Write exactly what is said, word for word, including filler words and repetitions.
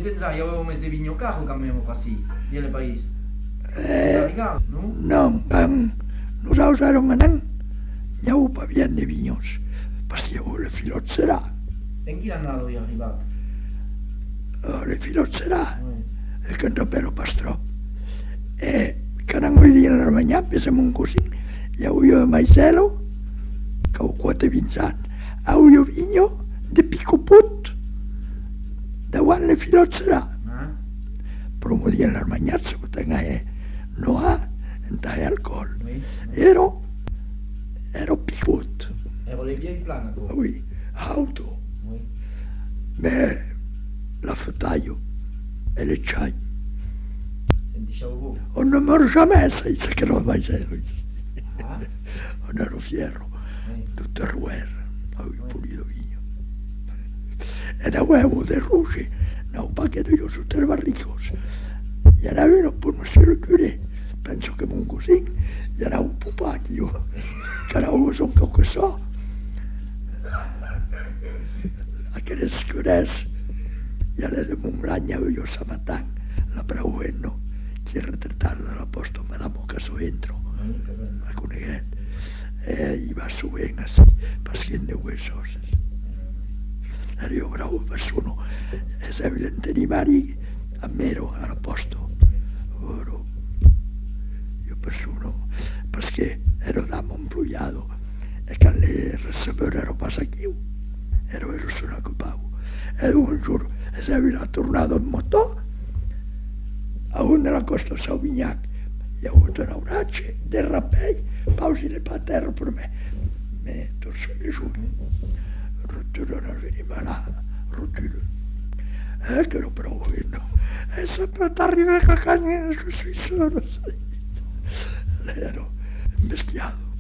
tens aí o mes de viño carro cambiamos así, e el país. Eh, non? non, van, nos usaron anán, nhau pa bien de viños, pasía o le filot será. En que andado e arribat? O le filot será, Oui. el que entra per o pastró. E, caran hoy día en la mañana, pesam un cosín, jau jo de maicelo, que ho quate vinzant, au jo viño de pico put, davant le filot serà. Ah? Però m'ho dien les mañats, que tenga eh, no ha, entà alcohol. Oui. Ero, ero picut, Ero le piedi plana, tu? oui, auto, Oui. me la fotaio e le ciai. Senti xau O non morsa messa, dice che non mai zero. Ah? O non ero fierro, Oui. tutto ruer, avevo pulito viño. E da huevo de ruge, no paquete yo sus tres barricos. Y ahora vino por monsieur le curé, penso que mon cosín, y ahora un pupacchio, que ara ho son que que so. Aquelles curés, y ara de Montbranya jo samatang, la praueno, qui retratar de l'apòstol Madame Ocaso entro, Oui, casat. la coneguet, eh, i va suent així, pacient de huesos. Era jo bravo persona, és evident animari a mero all'apòstol. Oro, io persona, perché ero da Montpluiado e che le recebere ero passachiu, ero ero sono occupato. E un giorno, e se era tornato in moto, a un della costa Sauvignac, e ho avuto una braccia, del rappei, pausi le paterre per me, me torso le giorni. Rottura non veniva là, rottura. E che lo provo io, e sempre t'arriva a cagare su sui sono, ero imbestiato.